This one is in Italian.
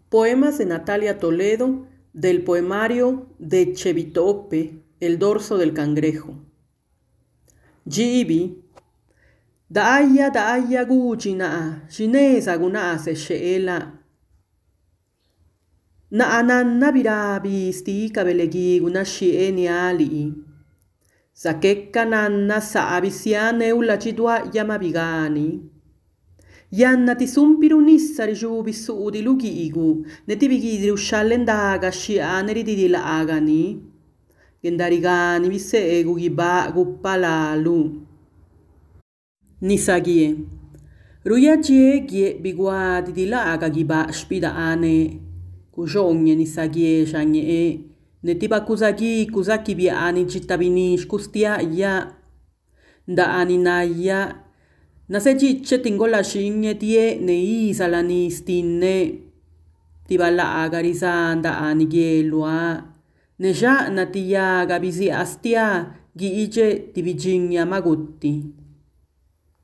Poemas de Natalia Toledo del poemario de Chevitope, El dorso del cangrejo. Jibi, daaya guji naa, jinesa gunaa se sheela. Nananna birabi stika belegi guna shieni ali. Zakekka nanna saabisiane ulla cidua yamabigani. Yanna ti sumpiru nissari giubi su di lugigu, ne ti bigidi usciallendaga scianeri di dilagani. Gendarigani visegu giba guppalalu. Nisagie. Ruyagie gie biguadi di laga giba spidane. Cujogne nisagie shanye. Ne ti bakuzagi kuzaki biani cittavinish custiaia. Da aninaya. Na se cicce tingolla scigne tie ne isala ni stinne. Ti balla agarisanda anigielua. Ne già na ti yaga bisi astia gi ice ti vigigna magutti.